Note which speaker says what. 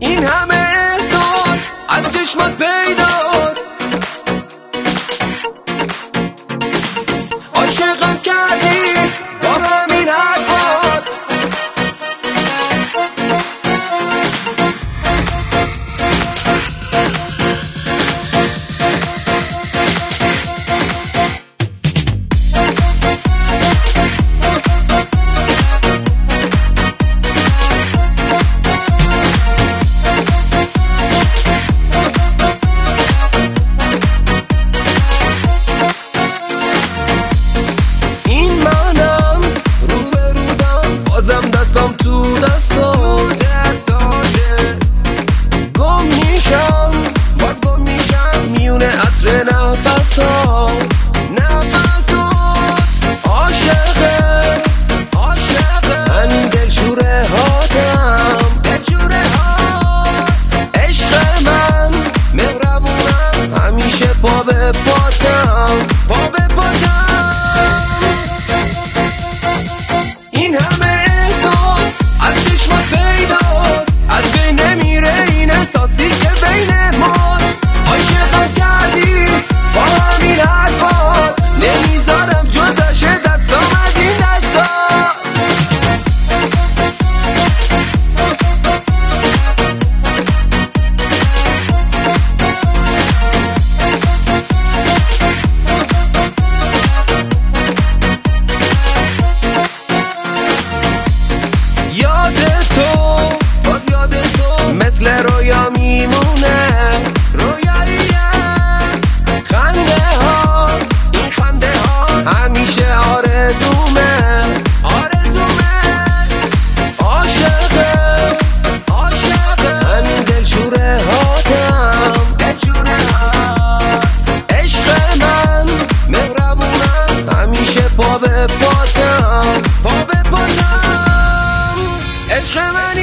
Speaker 1: این همه احساس از چشمت پیداست. عاشقم کردی با همین حرفات. دستم تو دستاته گم میشم، باز گم میشم میونه عطر نفسات. عاشقه همین دلشوره هاتم، عشق من مهربونم همیشه پا به پاتم. این همه از چشمت پیداست، از بین نمیره این احساسی که بین ماست. عاشقم کردی با همین حرفات، نمیذارم جدا شه دستم از این دستا. یاد تو مثل رویا میمونه، رویاییه خنده ها، این خنده ها همیشه آرزومه. عاشقه همین دلشوره هاتم، عشق من مهربونم همیشه پا به پاتم. عشق من